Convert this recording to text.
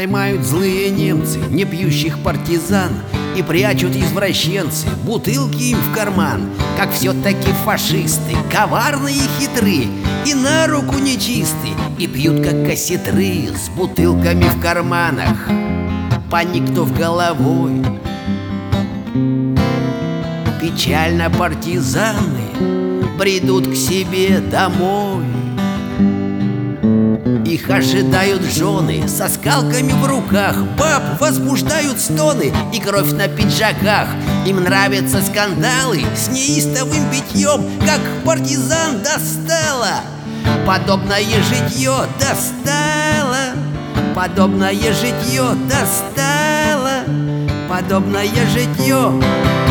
Поймают злые немцы непьющих партизан и прячут извращенцы бутылки им в карман. Как все-таки фашисты коварные и хитры, и на руку нечисты, и пьют как кассетры с бутылками в карманах, поникнув головой. Печально партизаны бредут к себе домой. Их ожидают жены со скалками в руках, баб возбуждают стоны и кровь на пиджаках. Им нравятся скандалы с неистовым битьем, как партизан достало подобное житье, достало подобное житье, достало подобное житье.